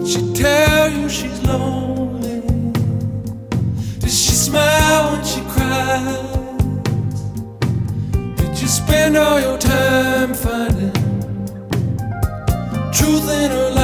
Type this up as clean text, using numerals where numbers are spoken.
she tell you she's lonely? Does she smile when she cries? Did you spend all your time finding truth in her life?